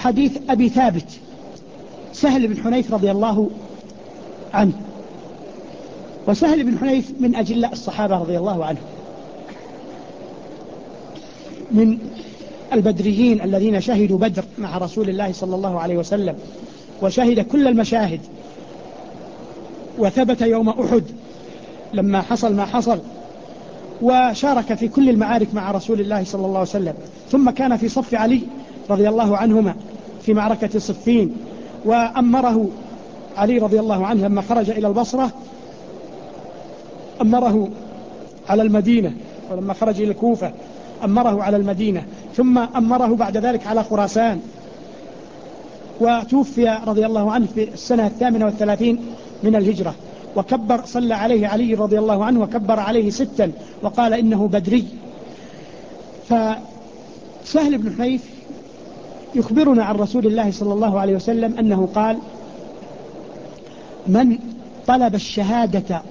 حديث أبي ثابت سهل بن حنيف رضي الله عنه. وسهل بن حنيف من أجلاء الصحابة رضي الله عنه، من البدريين الذين شهدوا بدر مع رسول الله صلى الله عليه وسلم، وشهد كل المشاهد، وثبت يوم أحد لما حصل ما حصل، وشارك في كل المعارك مع رسول الله صلى الله عليه وسلم. ثم كان في صف علي رضي الله عنهما في معركة صفين، وأمره علي رضي الله عنه لما خرج إلى البصرة أمره على المدينة، ولما خرج إلى الكوفة أمره على المدينة، ثم أمره بعد ذلك على خراسان. وتوفي رضي الله عنه في السنة 38 من الهجرة، وكبر صلى عليه علي رضي الله عنه وكبر عليه 6 وقال إنه بدري. فسهل بن حنيف يخبرنا عن رسول الله صلى الله عليه وسلم أنه قال: من طلب الشهادة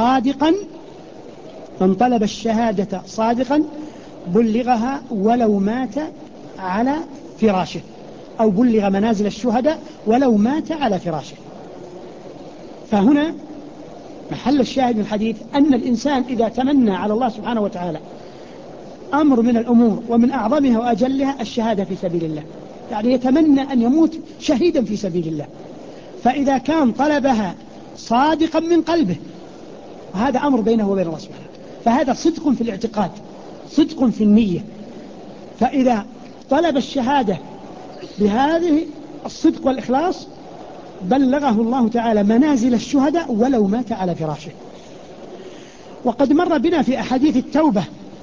صادقا بلغها ولو مات على فراشه، أو بلغ منازل الشهداء ولو مات على فراشه. فهنا محل الشاهد من الحديث أن الإنسان إذا تمنى على الله سبحانه وتعالى أمر من الأمور ومن أعظمها وأجلها الشهادة في سبيل الله، يعني يتمنى أن يموت شهيدا في سبيل الله، فإذا كان طلبها صادقا من قلبه، وهذا أمر بينه وبين الله سبحانه، فهذا صدق في الاعتقاد، صدق في النية. فإذا طلب الشهادة بهذه الصدق والإخلاص بلغه الله تعالى منازل الشهداء ولو مات على فراشه. وقد مر بنا في أحاديث التوبة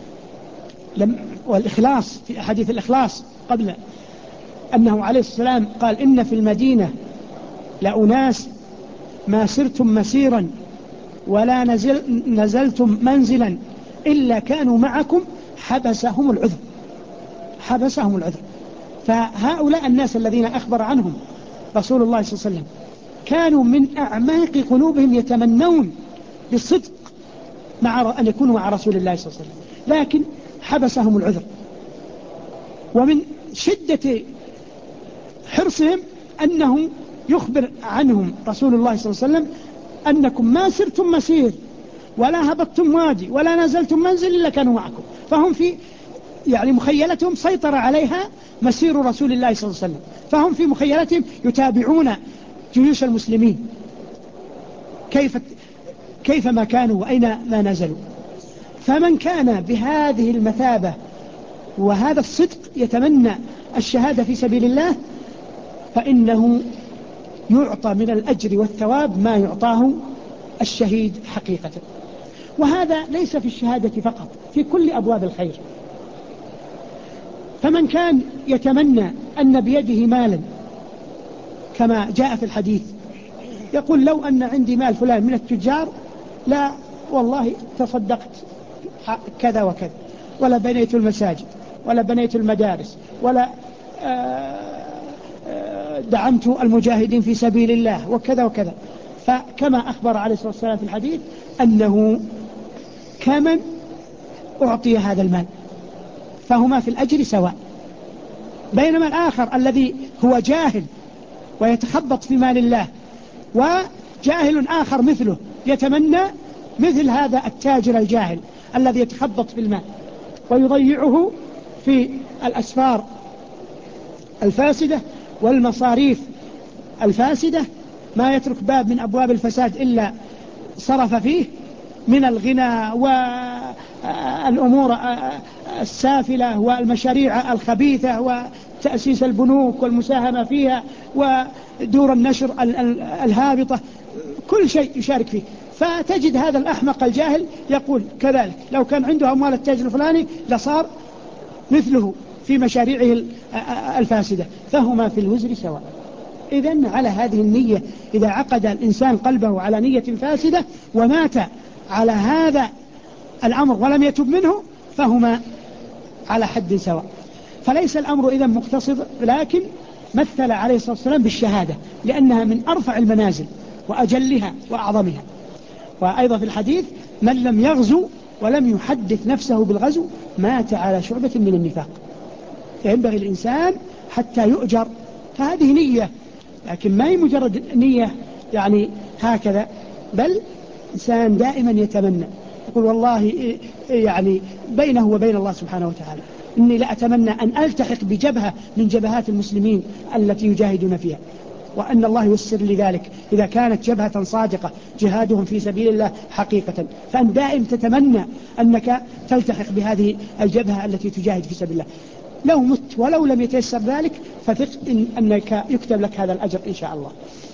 والإخلاص، في أحاديث الإخلاص قبل أنه عليه السلام قال: إن في المدينة لأناس ما سرتم مسيرا ولا نزلتم منزلا إلا كانوا معكم حبسهم العذر. فهؤلاء الناس الذين أخبر عنهم رسول الله صلى الله عليه وسلم كانوا من أعماق قلوبهم يتمنون بالصدق أن يكونوا مع رسول الله صلى الله عليه وسلم، لكن حبسهم العذر. ومن شدة حرصهم أنه يخبر عنهم رسول الله صلى الله عليه وسلم: أنكم ما سرتم مسير ولا هبطتم وادي ولا نزلتم منزل إلا كانوا معكم. فهم في مخيلتهم سيطر عليها مسير رسول الله صلى الله عليه وسلم، فهم في مخيلتهم يتابعون جيوش المسلمين كيف ما كانوا وأين ما نزلوا. فمن كان بهذه المثابة وهذا الصدق يتمنى الشهادة في سبيل الله فإنه يعطى من الأجر والثواب ما يعطاه الشهيد حقيقة. وهذا ليس في الشهادة فقط، في كل أبواب الخير. فمن كان يتمنى أن بيده مالا كما جاء في الحديث، يقول: لو أن عندي مال فلان من التجار لا والله تصدقت كذا وكذا، ولا بنيت المساجد ولا بنيت المدارس ولا دعمت المجاهدين في سبيل الله وكذا وكذا. فكما أخبر عليه الصلاة والسلام في الحديث أنه كمن أعطي هذا المال، فهما في الأجر سواء. بينما الآخر الذي هو جاهل ويتخبط في مال الله، وجاهل آخر مثله يتمنى مثل هذا التاجر الجاهل الذي يتخبط في المال ويضيعه في الأسفار الفاسدة والمصاريف الفاسدة، ما يترك باب من أبواب الفساد إلا صرف فيه من الغنى والأمور السافلة والمشاريع الخبيثة وتأسيس البنوك والمساهمة فيها ودور النشر الهابطة، كل شيء يشارك فيه. فتجد هذا الأحمق الجاهل يقول كذلك: لو كان عنده أموال التاجر الفلاني لصار مثله في مشاريعه الفاسدة، فهما في الوزر سواء. إذن على هذه النية، إذا عقد الإنسان قلبه على نية فاسدة ومات على هذا الأمر ولم يتب منه فهما على حد سواء. فليس الأمر إذن مقتصد، لكن مثل عليه الصلاة والسلام بالشهادة لأنها من أرفع المنازل وأجلها وأعظمها. وأيضا في الحديث: من لم يغزو ولم يحدث نفسه بالغزو مات على شعبة من النفاق. فينبغي الإنسان حتى يؤجر فهذه نية، لكن ما هي مجرد نية يعني هكذا، بل إنسان دائما يتمنى يقول والله يعني بينه وبين الله سبحانه وتعالى إني لا أتمنى أن ألتحق بجبهة من جبهات المسلمين التي يجاهدون فيها، وأن الله يسر لذلك إذا كانت جبهة صادقة جهادهم في سبيل الله حقيقة، فأن دائم تتمنى أنك تلتحق بهذه الجبهة التي تجاهد في سبيل الله. لو مت ولو لم يتيسر ذلك فثق أنك يكتب لك هذا الأجر إن شاء الله.